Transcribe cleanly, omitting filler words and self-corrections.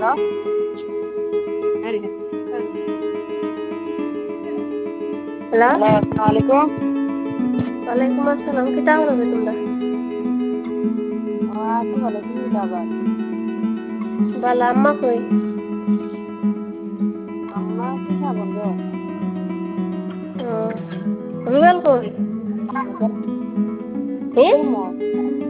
Hello আসসালামু আলাইকুম। ওয়ালাইকুম আসসালাম কিতা করবে তোমরা আছি ভালো, তুমি কেমন আছো? বালা আম্মা কই আম্মা পিঠা বন্ধ। রুবেল কই হে রুবেল মো